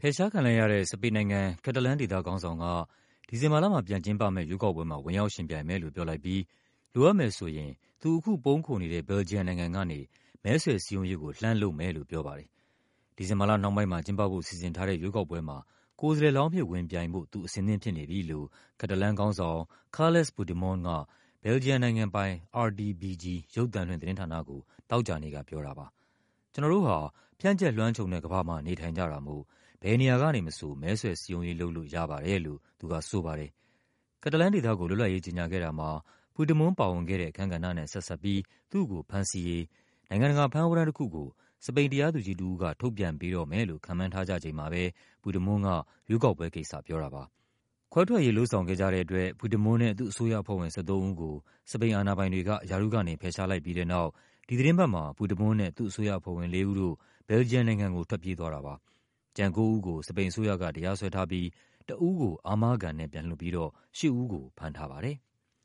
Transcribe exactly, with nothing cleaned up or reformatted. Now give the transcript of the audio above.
ဖယ်ရှားခံလိုက်ရတဲ့စပိန်နိုင်ငံ၊ ကက်တလန်းဒေသခေါင်းဆောင်က ဒီဇင်ဘာလမှာပြန်ကျင်းပမယ့်ရွေးကောက်ပွဲမှာ ဝင်ရောက်ယှဉ်ပြိုင်မယ်လို့ပြောလိုက်ပြီး လိုအပ်မယ်ဆိုရင် သူအခုပုန်းခိုနေတဲ့ ဘယ်လ်ဂျီယံနိုင်ငံကနေ မဲဆွယ်စည်းရုံးရေးကို လှမ်းလုပ်မယ်လို့ပြောပါတယ်။ ဒီဇင်ဘာလနှောင်းပိုင်းမှာကျင်းပဖို့စီစဉ်ထားတဲ့ ရွေးကောက်ပွဲမှာ ကိုယ်စားလှယ်လောင်းအဖြစ် ဝင်ပြိုင်ဖို့ သူအဆင်သင့်ဖြစ်နေပြီလို့ ကက်တလန်းခေါင်းဆောင် Carles Puigdemont က ဘယ်လ်ဂျီယံနိုင်ငံပိုင် R T B G ရုပ်သံလွှင့်သတင်းဌာနကို သောကြာနေ့ကပြောတာပါ။ “ကျနော်တို့ဟာ ဖြန့်ကျက်လွှမ်းခြုံတဲ့ကမ္ဘာမှာ နေထိုင်ကြတာမို့ ဘယ်နေရာကနေမဆို မဲဆွယ်စည်းရုံးရေးလုပ်လို့ရပါတယ်” လို့ သူကဆိုပါတယ်။ ကက်တလန်းဒေသကို လွတ်လပ်ရေးကြေညာခဲ့တာမှာ Puigdemont ပါဝင်ခဲ့တဲ့အခန်းကဏ္ဍနဲ့ ဆက်စပ်ပြီး သူ့ကိုဖမ်းဆီးရေး နိုင်ငံတကာဖမ်းဝရမ်းတခုကို စပိန်တရားသူကြီးတဦးက ထုတ်ပြန်ပေးတော့မယ်လို့ ခန့်မှန်းထားကြချိန်မှာပဲ Puigdemont က ရွေးကောက်ပွဲကိစ္စပြောတာပါ။ ခွဲထွက်ရေးလုပ်ဆောင်ခဲ့ကြတဲ့အတွက် Puigdemont နဲ့ သူ့အစိုးရအဖွဲ့ဝင် ၁၃ ဦးကို စပိန်အာဏာပိုင်တွေက ရာထူးကနေ ဖယ်ရှားလိုက်ပြီးတဲ့နောက် ဒီသီတင်းပတ်မှာ Puigdemont နဲ့ သူ့အစိုးရအဖွဲ့ဝင်လေးဦးတို့ ဘယ်လ်ဂျီယံနိုင်ငံကို ထွက်ပြေးသွားတာပါ။ ကျန်ကိုးဦးကို စပိန်အစိုးရက တရားစွဲထားပြီး တဦးကို အာမခံနဲ့ပြန်လွှတ်ပြီးတော့ ရှစ်ဦးကို ဖမ်းထားပါတယ်။